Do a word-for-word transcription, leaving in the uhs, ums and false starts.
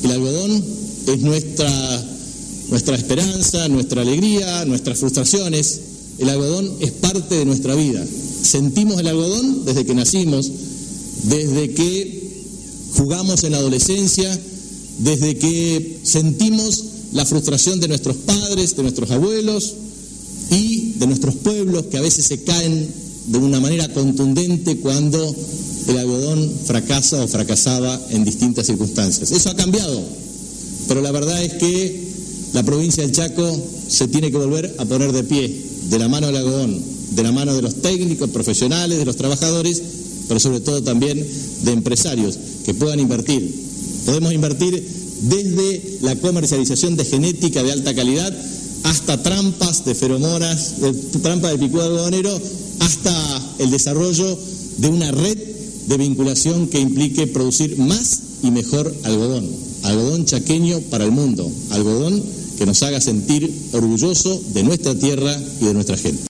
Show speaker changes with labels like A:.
A: El algodón es nuestra, nuestra esperanza, nuestra alegría, nuestras frustraciones. El algodón es parte de nuestra vida. Sentimos el algodón desde que nacimos, desde que jugamos en la adolescencia, desde que sentimos la frustración de nuestros padres, de nuestros abuelos y de nuestros pueblos, que a veces se caen de una manera contundente cuando el algodón fracasa o fracasaba en distintas circunstancias. Eso ha cambiado, pero la verdad es que la provincia del Chaco se tiene que volver a poner de pie, de la mano del algodón, de la mano de los técnicos, profesionales, de los trabajadores, pero sobre todo también de empresarios que puedan invertir. Podemos invertir desde la comercialización de genética de alta calidad hasta trampas de feromonas, de trampas de picudo algodonero, hasta el desarrollo de una red de vinculación que implique producir más y mejor algodón. Algodón chaqueño para el mundo, algodón que nos haga sentir orgulloso de nuestra tierra y de nuestra gente.